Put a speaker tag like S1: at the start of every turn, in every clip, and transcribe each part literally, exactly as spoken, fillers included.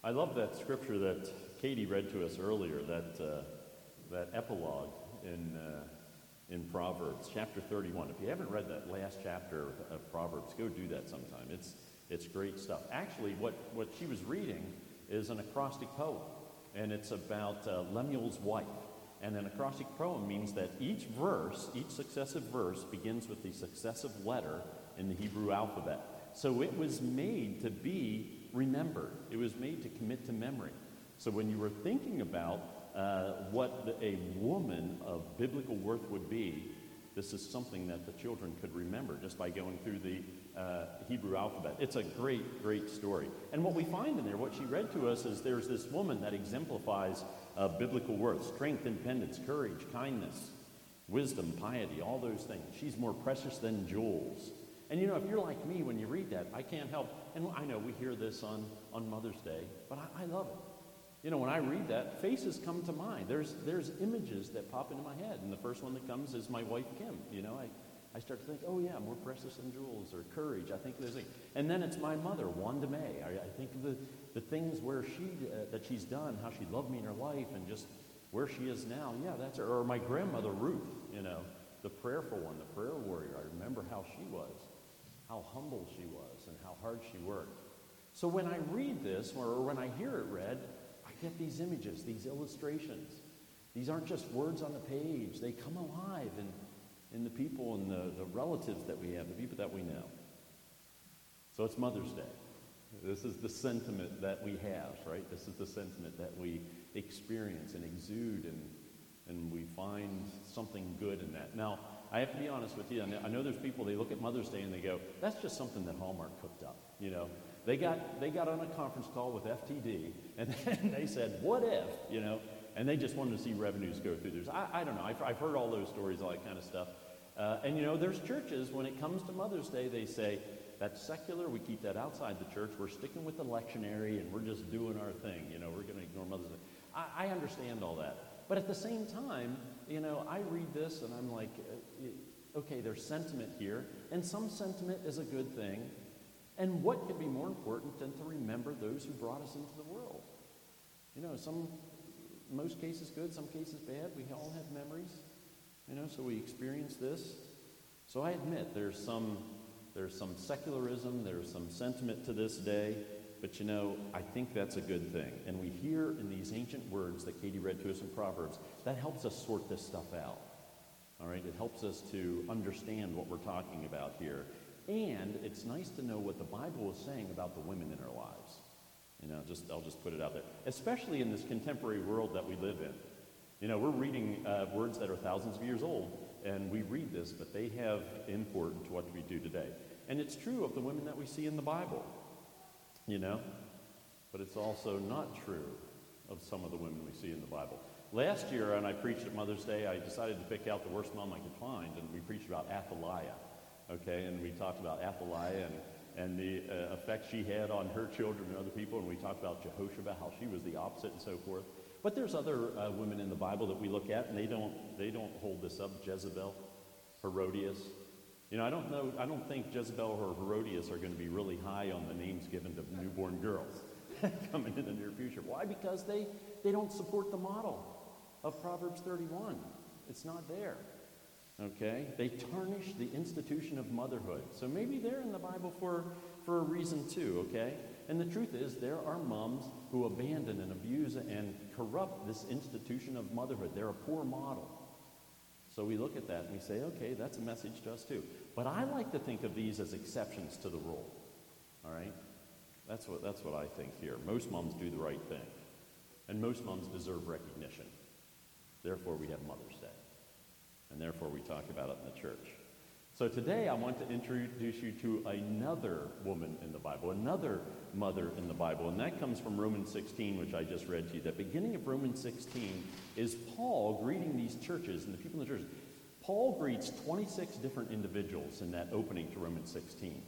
S1: I love that scripture that Katie read to us earlier, that uh, that epilogue in uh, in Proverbs, chapter thirty-one. If you haven't read that last chapter of Proverbs, go do that sometime. It's it's great stuff. Actually, what, what she was reading is an acrostic poem, and it's about uh, Lemuel's wife. And an acrostic poem means that each verse, each successive verse, begins with the successive letter in the Hebrew alphabet. So it was made to be remembered. It was made to commit to memory. So when you were thinking about uh, what the, a woman of biblical worth would be, this is something that the children could remember just by going through the uh, Hebrew alphabet. It's a great, great story. And what we find in there, what she read to us, is there's this woman that exemplifies uh, biblical worth: strength, independence, courage, kindness, wisdom, piety, all those things. She's more precious than jewels. And you know, if you're like me, when you read that, I can't help, and I know we hear this on, on Mother's Day, but I, I love it. You know, when I read that, faces come to mind. There's there's images that pop into my head, and the first one that comes is my wife, Kim. You know, I, I start to think, oh yeah, more precious than jewels, or courage. I think of those things. And then it's my mother, Wanda May. I, I think of the, the things where she uh, that she's done, how she loved me in her life, and just where she is now. Yeah, that's her. Or my grandmother, Ruth, you know, the prayerful one, the prayer warrior. I remember how she was, how humble she was, and how hard she worked. So when I read this, or when I hear it read, I get these images, these illustrations. These aren't just words on the page. They come alive in, in the people and the, the relatives that we have, the people that we know. So it's Mother's Day. This is the sentiment that we have, right? This is the sentiment that we experience and exude, and, and we find something good in that. Now, I have to be honest with you. I know there's people, they look at Mother's Day and they go, that's just something that Hallmark cooked up, you know. They got they got on a conference call with F T D, and then they said, what if, you know, and they just wanted to see revenues go through theirs. I, I don't know. I've, I've heard all those stories, all that kind of stuff. Uh, and, you know, there's churches, when it comes to Mother's Day, they say, that's secular. We keep that outside the church. We're sticking with the lectionary, and we're just doing our thing. You know, we're going to ignore Mother's Day. I, I understand all that. But at the same time, you know, I read this, and I'm like, okay, there's sentiment here, and some sentiment is a good thing. And what could be more important than to remember those who brought us into the world? You know, some, most cases good, some cases bad. We all have memories, you know, so we experience this. So I admit there's some, there's some secularism, there's some sentiment to this day, but you know, I think that's a good thing. And we hear in these ancient words that Katie read to us in Proverbs, that helps us sort this stuff out. All right, it helps us to understand what we're talking about here. And it's nice to know what the Bible is saying about the women in our lives. You know, just I'll just put it out there. Especially in this contemporary world that we live in. You know, we're reading uh, words that are thousands of years old, and we read this, but they have import to what we do today. And it's true of the women that we see in the Bible, you know, but it's also not true of some of the women we see in the Bible. Last year, when I preached at Mother's Day, I decided to pick out the worst mom I could find, and we preached about Athaliah. Okay, and we talked about Athaliah and, and the uh, effect she had on her children and other people, and we talked about Jehoshaphat, how she was the opposite and so forth. But there's other uh, women in the Bible that we look at, and they don't they don't hold this up. Jezebel, Herodias. You know, I don't know. I don't think Jezebel or Herodias are going to be really high on the names given to newborn girls coming in the near future. Why? Because they they don't support the model of Proverbs thirty-one. It's not there. Okay? They tarnish the institution of motherhood. So maybe they're in the Bible for, for a reason too, okay? And the truth is, there are moms who abandon and abuse and corrupt this institution of motherhood. They're a poor model. So we look at that and we say, okay, that's a message to us too. But I like to think of these as exceptions to the rule. All right? That's what, that's what I think here. Most moms do the right thing. And most moms deserve recognition. Therefore, we have Mother's Day. And therefore, we talk about it in the church. So today, I want to introduce you to another woman in the Bible, another mother in the Bible. And that comes from Romans sixteen, which I just read to you. The beginning of Romans sixteen is Paul greeting these churches and the people in the church. Paul greets twenty-six different individuals in that opening to Romans sixteen.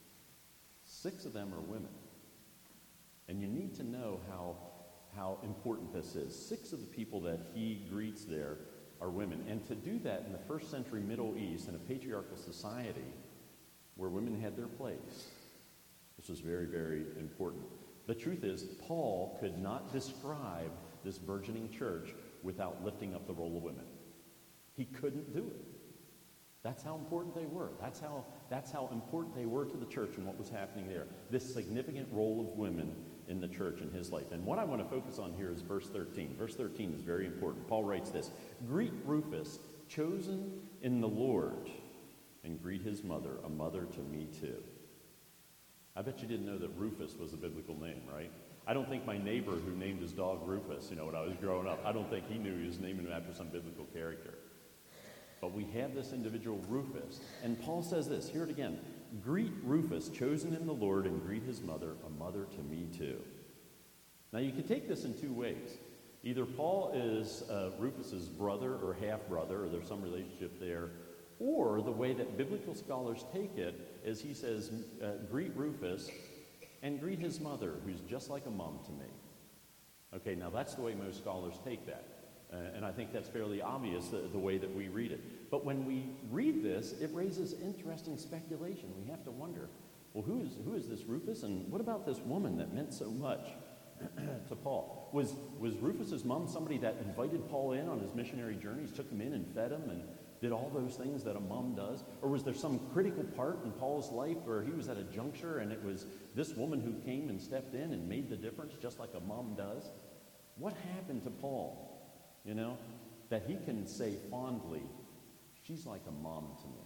S1: Six of them are women. And you need to know how, how important this is. Six of the people that he greets there are women. And to do that in the first century Middle East, in a patriarchal society where women had their place, this was very, very important. The truth is, Paul could not describe this burgeoning church without lifting up the role of women. He couldn't do it. That's how important they were. That's how, that's how important they were to the church and what was happening there. This significant role of women in the church in his life. And what I want to focus on here is verse thirteen. Verse thirteen is very important. Paul writes this, "Greet Rufus, chosen in the Lord, and greet his mother, a mother to me too." I bet you didn't know that Rufus was a biblical name, right? I don't think my neighbor who named his dog Rufus, you know, when I was growing up, I don't think he knew he was naming him after some biblical character. But we have this individual, Rufus. And Paul says this, hear it again. "Greet Rufus, chosen in the Lord, and greet his mother, a mother to me too." Now you can take this in two ways. Either Paul is uh, Rufus's brother or half-brother, or there's some relationship there, or the way that biblical scholars take it is he says, uh, greet Rufus and greet his mother, who's just like a mom to me. Okay, now that's the way most scholars take that. Uh, and I think that's fairly obvious, the, the way that we read it. But when we read this, it raises interesting speculation. We have to wonder, well, who is, who is this Rufus? And what about this woman that meant so much to Paul? Was, was Rufus's mom somebody that invited Paul in on his missionary journeys, took him in and fed him and did all those things that a mom does? Or was there some critical part in Paul's life where he was at a juncture and it was this woman who came and stepped in and made the difference just like a mom does? What happened to Paul? You know, that he can say fondly, she's like a mom to me.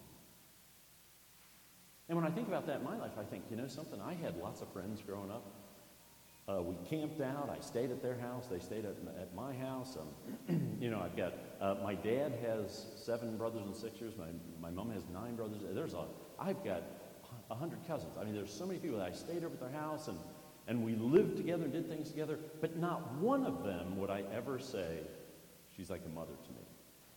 S1: And when I think about that in my life, I think, you know something, I had lots of friends growing up. Uh, we camped out. I stayed at their house. They stayed at, at my house. Um, you know, I've got, uh, my dad has seven brothers and sisters. My, my mom has nine brothers. There's a, I've got a hundred cousins. I mean, there's so many people that I stayed over at their house, and, and we lived together and did things together, but not one of them would I ever say, she's like a mother to me.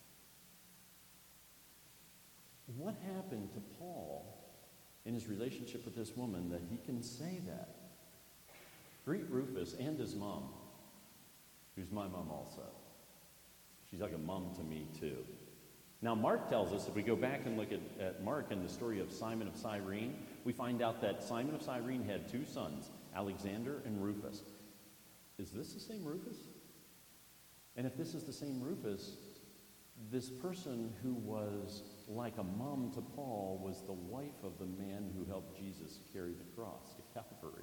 S1: What happened to Paul in his relationship with this woman that he can say that? Greet Rufus and his mom, who's my mom also. She's like a mom to me too. Now Mark tells us, if we go back and look at, at Mark and the story of Simon of Cyrene, we find out that Simon of Cyrene had two sons, Alexander and Rufus. Is this the same Rufus? And if this is the same Rufus, this person who was like a mom to Paul was the wife of the man who helped Jesus carry the cross to Calvary.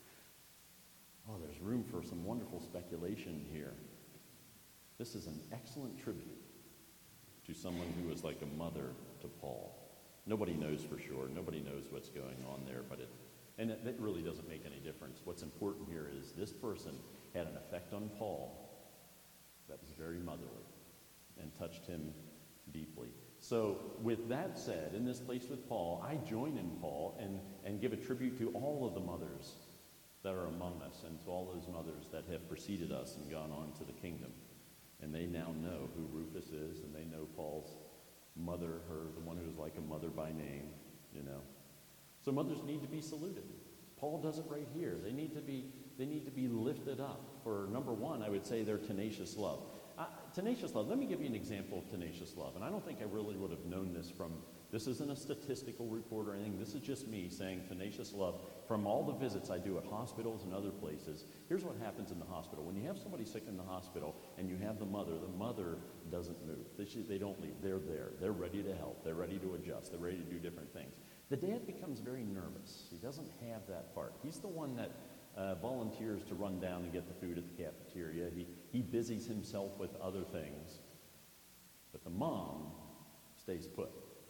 S1: Oh, there's room for some wonderful speculation here. This is an excellent tribute to someone who was like a mother to Paul. Nobody knows for sure. Nobody knows what's going on there, but it, and it, it really doesn't make any difference. What's important here is this person had an effect on Paul that was very motherly and touched him deeply. So with that said, in this place with Paul, I join in Paul and, and give a tribute to all of the mothers that are among us and to all those mothers that have preceded us and gone on to the kingdom. And they now know who Rufus is, and they know Paul's mother, her, the one who is like a mother by name, you know. So mothers need to be saluted. Paul does it right here. They need to be, they need to be lifted up. For number one, I would say their tenacious love. Uh, tenacious love, let me give you an example of tenacious love. And I don't think I really would have known this from, this isn't a statistical report or anything. This is just me saying tenacious love from all the visits I do at hospitals and other places. Here's what happens in the hospital. When you have somebody sick in the hospital and you have the mother, the mother doesn't move. They, they don't leave. They're there. They're ready to help. They're ready to adjust. They're ready to do different things. The dad becomes very nervous. He doesn't have that part. He's the one that uh, volunteers to run down and get the food at the cafeteria. He, he busies himself with other things. But the mom stays put.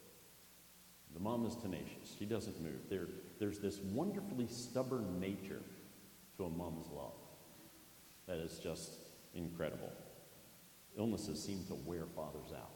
S1: The mom is tenacious. She doesn't move. There, there's this wonderfully stubborn nature to a mom's love that is just incredible. Illnesses seem to wear fathers out.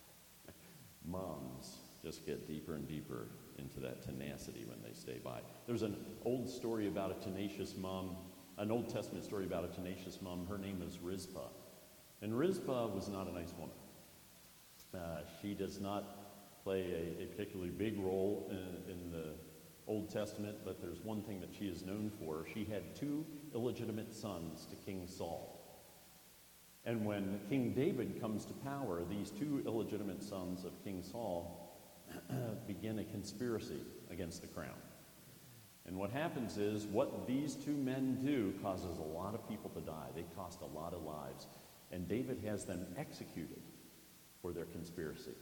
S1: Moms just get deeper and deeper into that tenacity when they stay by. There's an old story about a tenacious mom, an Old Testament story about a tenacious mom. Her name is Rizpah. And Rizpah was not a nice woman. Uh, she does not play a, a particularly big role in, in the Old Testament, but there's one thing that she is known for. She had two illegitimate sons to King Saul. And when King David comes to power, these two illegitimate sons of King Saul begin a conspiracy against the crown. And what happens is what these two men do causes a lot of people to die. They cost a lot of lives. And David has them executed for their conspiracy.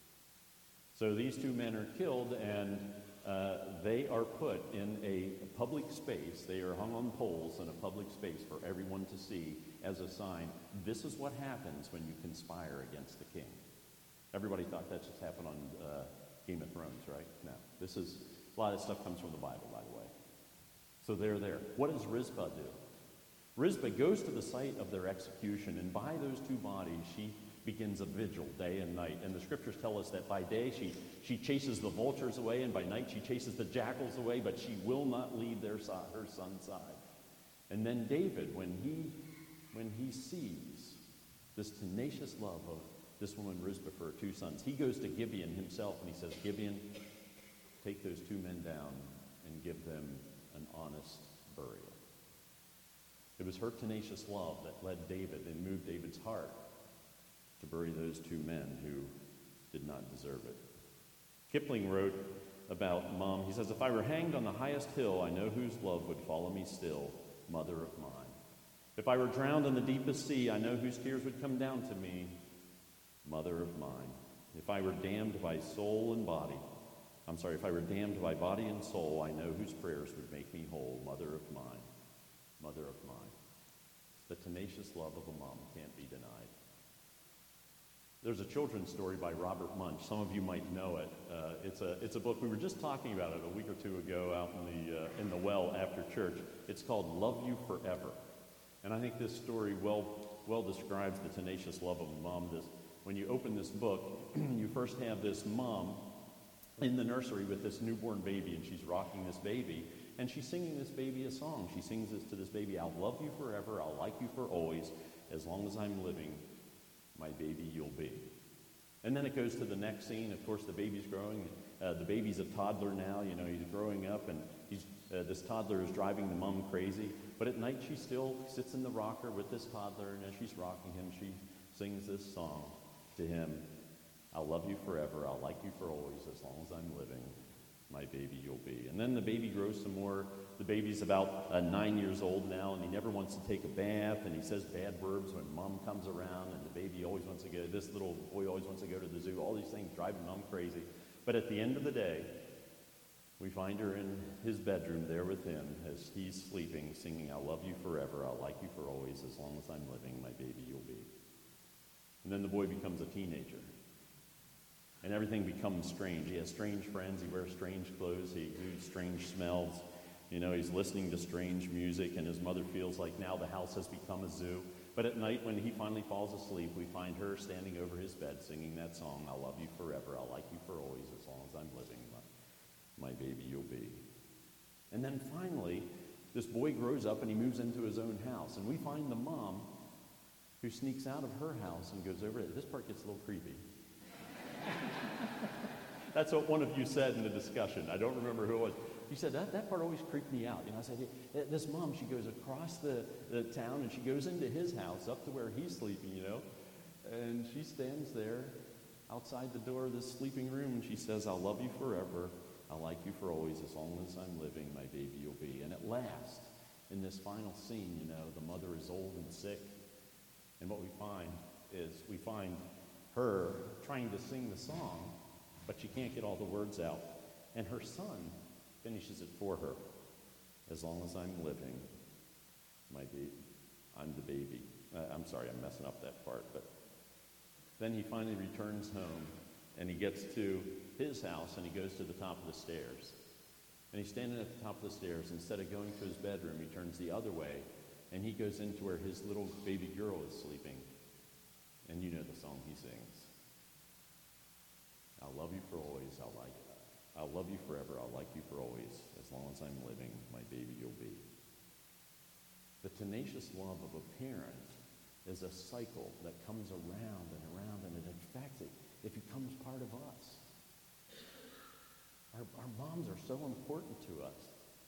S1: So these two men are killed, and uh, they are put in a public space. They are hung on poles in a public space for everyone to see as a sign. This is what happens when you conspire against the king. Everybody thought that just happened on uh, Game of Thrones, right? No. This is, a lot of this stuff comes from the Bible, by the way. So they're there. What does Rizpah do? Rizpah goes to the site of their execution, and by those two bodies, she begins a vigil day and night. And the scriptures tell us that by day she, she chases the vultures away, and by night she chases the jackals away, but she will not leave their side, her son's side. And then David, when he, when he sees this tenacious love of this woman Rizpah for her two sons, he goes to Gibeon himself, and he says, Gibeon, take those two men down and give them an honest burial. It was her tenacious love that led David and moved David's heart to bury those two men who did not deserve it. Kipling wrote about Mom, he says, if I were hanged on the highest hill, I know whose love would follow me still, mother of mine. If I were drowned in the deepest sea, I know whose tears would come down to me, mother of mine. If I were damned by soul and body, I'm sorry, if I were damned by body and soul, I know whose prayers would make me whole, mother of mine, mother of mine. The tenacious love of a mom can't be denied. There's a children's story by Robert Munch. Some of you might know it. Uh, it's a it's a book. We were just talking about it a week or two ago out in the uh, in the well after church. It's called Love You Forever, and I think this story well well describes the tenacious love of a mom. This when you open this book, you first have this mom in the nursery with this newborn baby, and she's rocking this baby, and she's singing this baby a song. She sings this to this baby: "I'll love you forever. I'll like you for always, as long as I'm living. My baby you'll be." And then it goes to the next scene. Of course, the baby's growing. Uh, the baby's a toddler now. You know, he's growing up, and he's, uh, this toddler is driving the mom crazy. But at night, she still sits in the rocker with this toddler, and as she's rocking him, she sings this song to him: "I'll love you forever. I'll like you for always, as long as I'm living. My baby you'll be." And then the baby grows some more. The baby's about uh, nine years old now, and he never wants to take a bath, and he says bad words when mom comes around, and the baby always wants to go, this little boy always wants to go to the zoo. All these things driving mom crazy. But at the end of the day, we find her in his bedroom there with him as he's sleeping, singing, "I'll love you forever, I'll like you for always, as long as I'm living, my baby you'll be." And then the boy becomes a teenager. And everything becomes strange. He has strange friends. He wears strange clothes. He exudes strange smells. You know, he's listening to strange music, and his mother feels like now the house has become a zoo. But at night, when he finally falls asleep, we find her standing over his bed singing that song: "I'll love you forever. I'll like you for always, as long as I'm living. My, my baby you'll be." And then finally, this boy grows up, and he moves into his own house. And we find the mom who sneaks out of her house and goes over there. This part gets a little creepy. That's what one of you said in the discussion. I don't remember who it was. You said, that, that part always creeped me out. You know, I said, hey, this mom, she goes across the, the town, and she goes into his house up to where he's sleeping, you know. And she stands there outside the door of this sleeping room, and she says, "I'll love you forever. I'll like you for always, as long as I'm living. My baby you'll be." And at last, in this final scene, you know, the mother is old and sick. And what we find is we find her trying to sing the song, but she can't get all the words out. And her son finishes it for her. "As long as I'm living, my baby, I'm the baby." Uh, I'm sorry, I'm messing up that part. But then he finally returns home, and he gets to his house, and he goes to the top of the stairs. And he's standing at the top of the stairs. Instead of going to his bedroom, he turns the other way, and he goes into where his little baby girl is sleeping. And you know the song he sings: "I'll love you for always, I'll like it. I'll love you forever, I'll like you for always, as long as I'm living, my baby you'll be." The tenacious love of a parent is a cycle that comes around and around, and it affects it. It becomes part of us. Our, our moms are so important to us.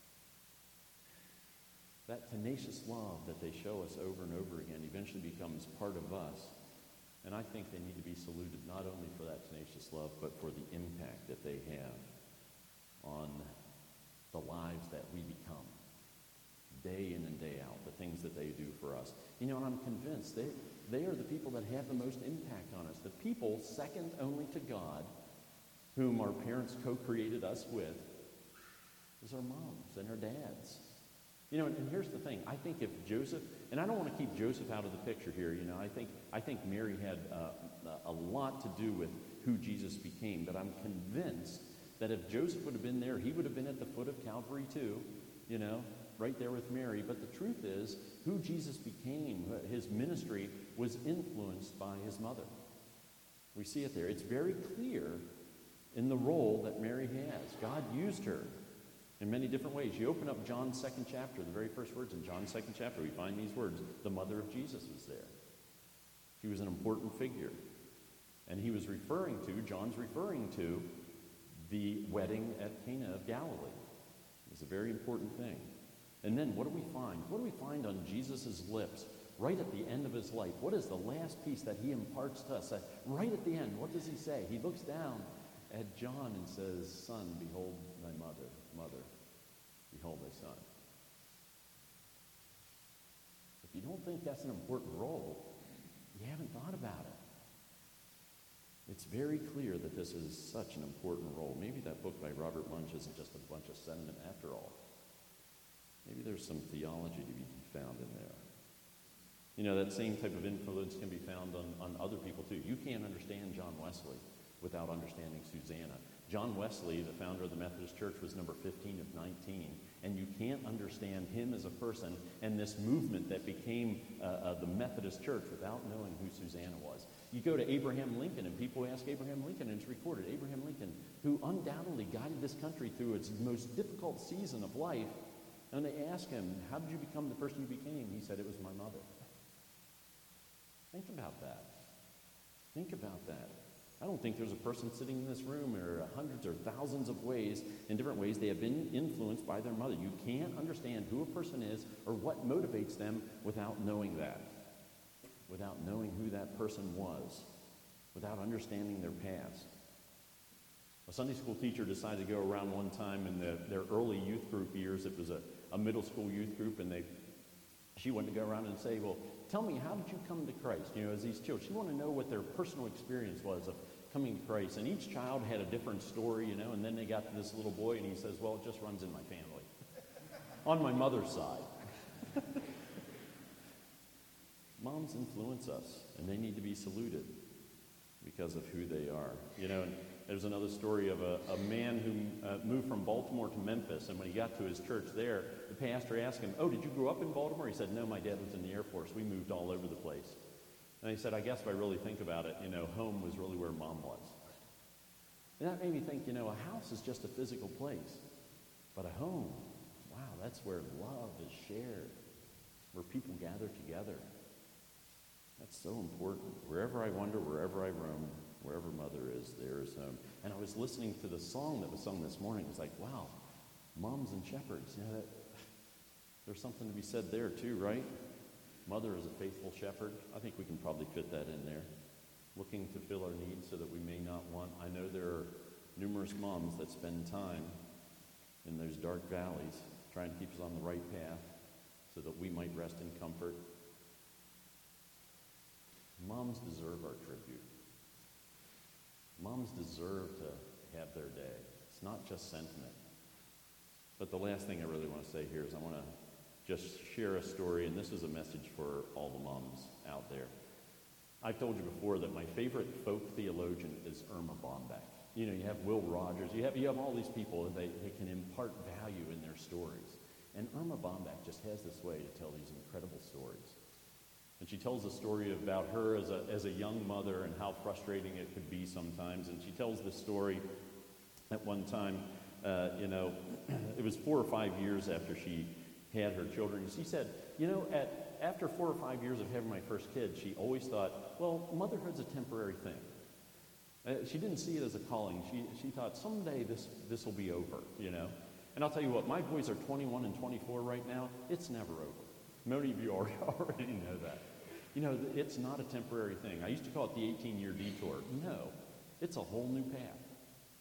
S1: That tenacious love that they show us over and over again eventually becomes part of us. And I think they need to be saluted not only for that tenacious love, but for the impact that they have on the lives that we become, day in and day out, the things that they do for us. You know, and I'm convinced they, they are the people that have the most impact on us. The people second only to God, whom our parents co-created us with, is our moms and our dads. You know, and, and here's the thing. I think if Joseph, and I don't want to keep Joseph out of the picture here, you know, I think I think Mary had uh, a lot to do with who Jesus became, but I'm convinced that if Joseph would have been there, he would have been at the foot of Calvary too, you know, right there with Mary. But the truth is, who Jesus became, his ministry, was influenced by his mother. We see it there. It's very clear in the role that Mary has. God used her in many different ways. You open up John's second chapter, the very first words in John's second chapter, we find these words. The mother of Jesus was there. She was an important figure. And he was referring to, John's referring to, the wedding at Cana of Galilee. It's a very important thing. And then what do we find? What do we find on Jesus' lips right at the end of his life? What is the last piece that he imparts to us? Uh, right at the end, what does he say? He looks down at John and says, "Son, behold thy mother. Mother, behold thy son." If you don't think that's an important role, you haven't thought about it. It's very clear that this is such an important role. Maybe that book by Robert Munch isn't just a bunch of sentiment after all. Maybe there's some theology to be found in there. You know, that same type of influence can be found on, on other people too. You can't understand John Wesley without understanding Susanna. John Wesley, the founder of the Methodist Church, was number fifteen of nineteen. And you can't understand him as a person and this movement that became uh, uh, the Methodist Church without knowing who Susanna was. You go to Abraham Lincoln, and people ask Abraham Lincoln, and it's recorded, Abraham Lincoln, who undoubtedly guided this country through its most difficult season of life, and they ask him, how did you become the person you became? He said, it was my mother. Think about that. Think about that. I don't think there's a person sitting in this room, or hundreds or thousands of ways, in different ways, they have been influenced by their mother. You can't understand who a person is or what motivates them without knowing that, without knowing who that person was, without understanding their past. A Sunday school teacher decided to go around one time in the, their early youth group years. It was a, a middle school youth group, and they she wanted to go around and say, well, tell me, how did you come to Christ? You know, as these children, she wanted to know what their personal experience was of coming to Christ. And each child had a different story, you know, and then they got to this little boy, and he says, well, it just runs in my family. On my mother's side. Moms influence us, and they need to be saluted because of who they are. You know, and there's another story of a, a man who uh, moved from Baltimore to Memphis, and when he got to his church there, the pastor asked him, oh, did you grow up in Baltimore? He said, no, my dad was in the Air Force. We moved all over the place. And he said, I guess if I really think about it, you know, home was really where mom was. And that made me think, you know, a house is just a physical place. But a home, wow, that's where love is shared, where people gather together. That's so important. Wherever I wander, wherever I roam, wherever mother is, there is home. And I was listening to the song that was sung this morning. It was like, wow, moms and shepherds. You know, that, there's something to be said there too, right? Mother is a faithful shepherd. I think we can probably fit that in there. Looking to fill our needs so that we may not want. I know there are numerous moms that spend time in those dark valleys trying to keep us on the right path so that we might rest in comfort. Moms deserve our tribute. Moms deserve to have their day. It's not just sentiment. But the last thing I really want to say here is I want to just share a story, and this is a message for all the moms out there. I've told you before that my favorite folk theologian is Irma Bombeck. You know, you have Will Rogers, you have you have all these people, and they, they can impart value in their stories. And Irma Bombeck just has this way to tell these incredible stories. And she tells a story about her as a, as a young mother and how frustrating it could be sometimes. And she tells this story at one time, uh, you know, it was four or five years after she had her children. She said, you know, at after four or five years of having my first kid, she always thought, well, motherhood's a temporary thing. Uh, she didn't see it as a calling. She she thought, someday this this will be over, you know. And I'll tell you what, my boys are twenty-one and twenty-four right now. It's never over. Many of you already, already know that. You know, it's not a temporary thing. I used to call it the eighteen-year detour. No, it's a whole new path.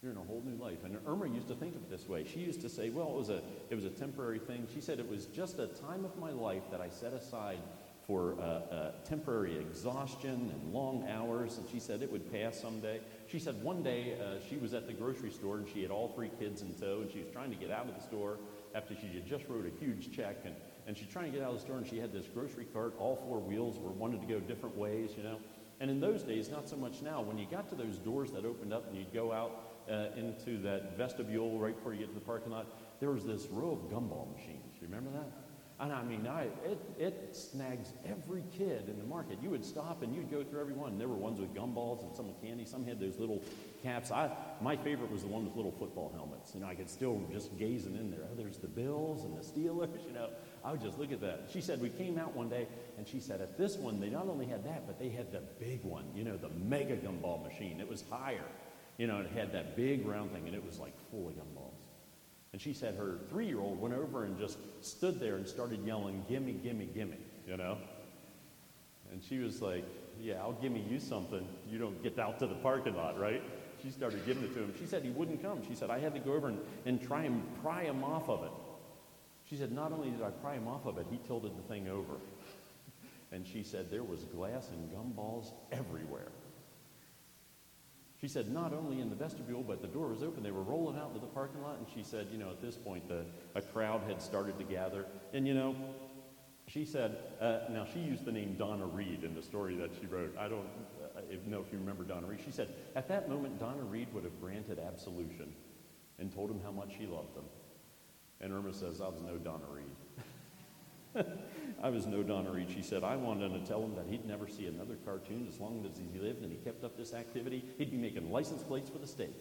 S1: You're in a whole new life. And Irma used to think of it this way. She used to say, well, it was a it was a temporary thing. She said it was just a time of my life that I set aside for uh, uh, temporary exhaustion and long hours. And she said it would pass someday. She said one day uh, she was at the grocery store and she had all three kids in tow, and she was trying to get out of the store after she had just wrote a huge check. And, and she's trying to get out of the store, and she had this grocery cart. All four wheels were wanted to go different ways, you know. And in those days, not so much now, when you got to those doors that opened up and you'd go out uh, into that vestibule right before you get to the parking lot, there was this row of gumball machines. You remember that? And I mean, I, it, it snags every kid in the market. You would stop and you'd go through every one. There were ones with gumballs and some with candy. Some had those little caps. I, my favorite was the one with little football helmets. You know, I could still just gazing in there. Oh, there's the Bills and the Steelers, you know. I would just look at that. She said, we came out one day, and she said, at this one, they not only had that, but they had the big one, you know, the mega gumball machine. It was higher, you know, and it had that big round thing, and it was like full of gumballs. And she said her three-year-old went over and just stood there and started yelling, gimme, gimme, gimme, you know? And she was like, yeah, I'll gimme you something. You don't get out to the parking lot, right? She started giving it to him. She said he wouldn't come. She said, I had to go over and, and try and pry him off of it. She said, not only did I pry him off of it, he tilted the thing over. And she said there was glass and gumballs everywhere. She said not only in the vestibule, but the door was open. They were rolling out into the parking lot. And she said, you know, at this point, the, a crowd had started to gather. And, you know, she said, uh, now she used the name Donna Reed in the story that she wrote. I don't uh, know if you remember Donna Reed. She said, at that moment, Donna Reed would have granted absolution and told him how much she loved him. And Irma says, I was no Donna Reed. I was no Donna Reed. She said, I wanted to tell him that he'd never see another cartoon as long as he lived, and he kept up this activity. He'd be making license plates for the state.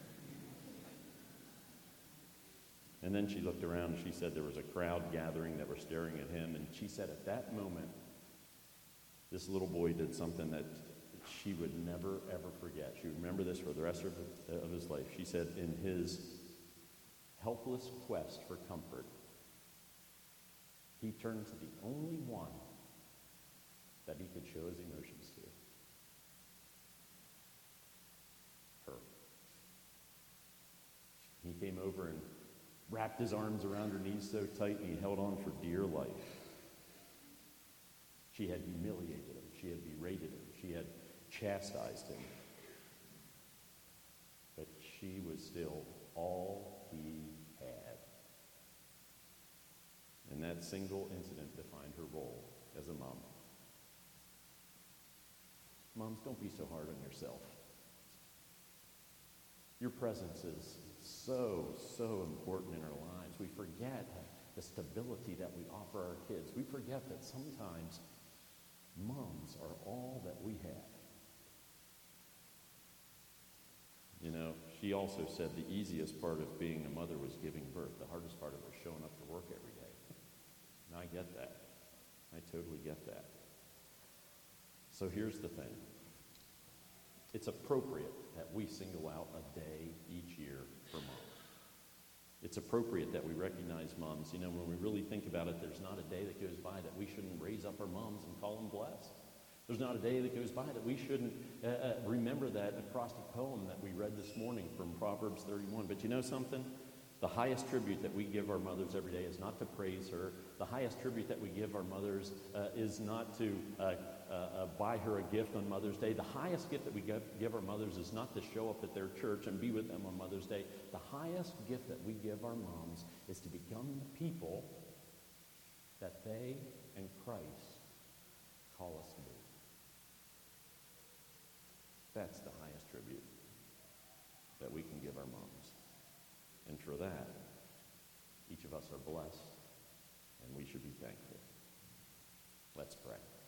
S1: And then she looked around and she said there was a crowd gathering that were staring at him. And she said at that moment, this little boy did something that she would never, ever forget. She would remember this for the rest of, of his life. She said in his helpless quest for comfort, he turned to the only one that he could show his emotions to. Her. He came over and wrapped his arms around her knees so tight, and he held on for dear life. She had humiliated him. She had berated him. She had chastised him. But she was still all he had. And that single incident defined her role as a mom. Moms, don't be so hard on yourself. Your presence is so, so important in our lives. We forget the stability that we offer our kids. We forget that sometimes moms are all that we have. You know, she also said the easiest part of being a mother was giving birth. The hardest part of it was showing up for work every day. And I get that. I totally get that. So here's the thing. It's appropriate that we single out a day each year for moms. It's appropriate that we recognize moms. You know, when we really think about it, there's not a day that goes by that we shouldn't raise up our moms and call them blessed. There's not a day that goes by that we shouldn't uh, uh, remember that acrostic poem that we read this morning from Proverbs thirty-one. But you know something? The highest tribute that we give our mothers every day is not to praise her. The highest tribute that we give our mothers uh, is not to uh, uh, uh, buy her a gift on Mother's Day. The highest gift that we give, give our mothers is not to show up at their church and be with them on Mother's Day. The highest gift that we give our moms is to become the people that they and Christ call us to be. That's the highest tribute that we can give our moms. And for that, each of us are blessed, and we should be thankful. Let's pray.